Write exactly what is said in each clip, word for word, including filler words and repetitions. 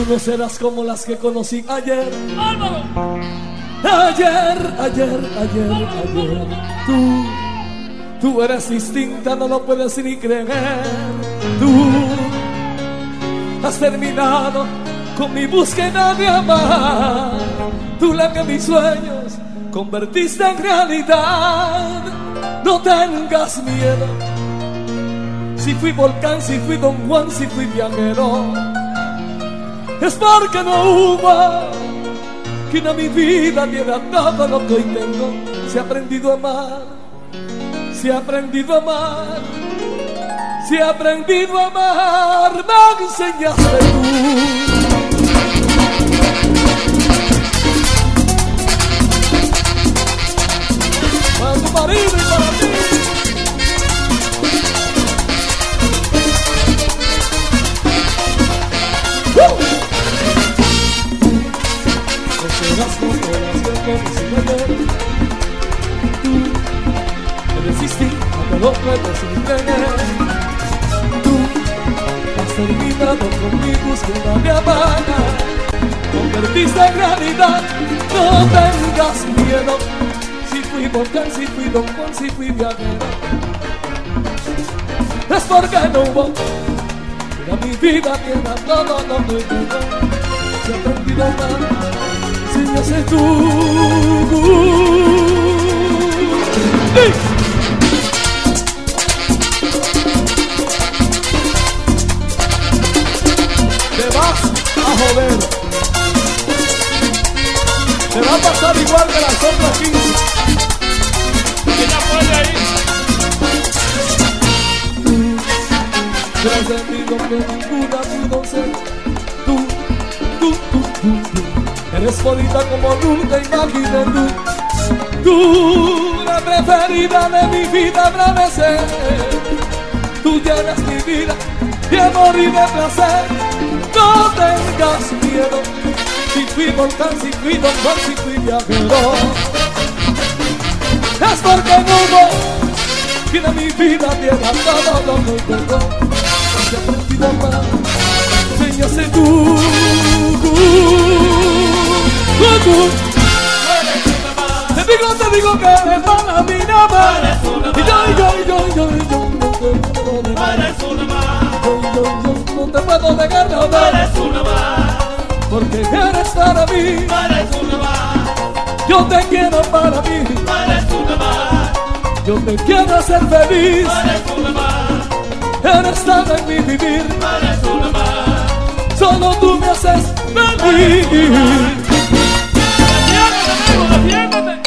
Tú no serás como las que conocí ayer. Álvaro. Ayer, ayer, ayer, ayer. Tú, tú eres distinta, no lo puedes ni creer. Tú has terminado con mi búsqueda de amar. Tú la que mis sueños convertiste en realidad. No tengas miedo. Si fui volcán, si fui Don Juan, si fui viajero, es porque no hubo quien a mi vida diera todo lo que hoy tengo. Se ha aprendido a amar, se ha aprendido a amar, se ha aprendido a amar. Me enseñaste tú. Para tu marido y para ti. Serás como las que conocí ayer. Tú eres distinta, no lo puedes ni creer. Tú has terminado con mi búsqueda de amar. Convertiste en realidad. No tengas miedo. Si fui volcán, si fui Don Juan, si fui viajero, es porque no hubo quien a mi vida diera todo lo que tengo. Se ha aprendido a amar. Enséñase tú. ¡Sí! Te vas a joder. Te va a pasar igual que las otras quince. Que ya puede ir. Tú has sentido que ninguna pudo ser. Tú, tú, tú, tú, tú. Eres bonita como nunca imaginé tú. Tú, la preferida de mi vida habrá de ser. Tú llenas mi vida de amor y de placer. No tengas miedo. Si fui volcán, si fui Don Juan, si fui viajero, es porque no hubo quien a mi vida diera todo lo que tengo. Se ha aprendido a amar. Enséñase tú. Te digo, te digo que eres para mí nada más. Y yo, y yo, y yo, y yo, y yo no te puedo negar. Yo, yo, yo no te puedo negar nada. Porque eres para mí. Yo te quiero para mí. Yo te quiero hacer feliz. Eres todo en mi vivir. Solo tú me haces feliz. Defiéndeme.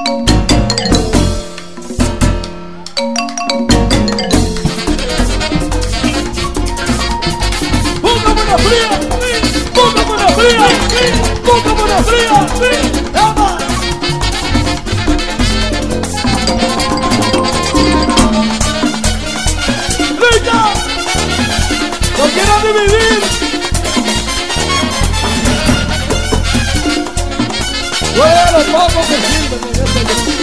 Póngame una fría, póngame una fría, póngame una fría, ¡llama! ¡Rica! ¡No quiero dividir! ¡Bueno, los pocos que sirven en este grupo!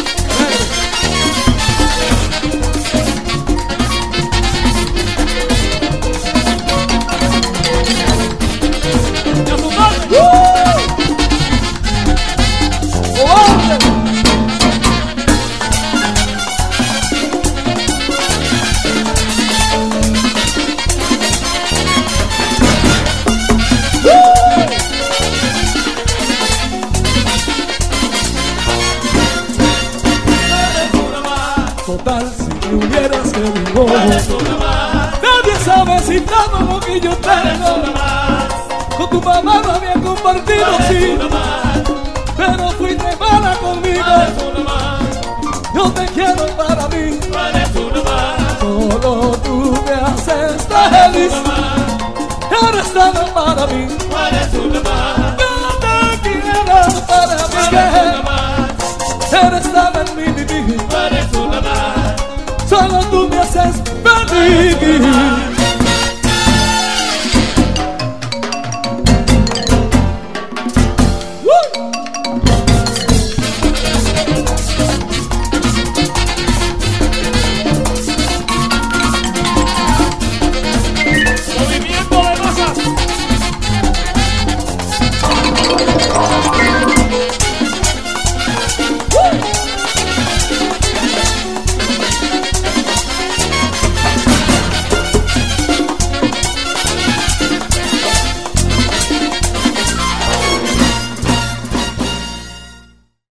Total, si me hubieras querido, nadie sabe si todo lo que yo tengo. Con tu mamá no había compartido, sí, pero fuiste mala conmigo. Yo te quiero para mí. Solo tú me haces feliz. Eres todo para mí. Yo te quiero para mí. Eres todo en mi vivir. Solo tú me haces feliz.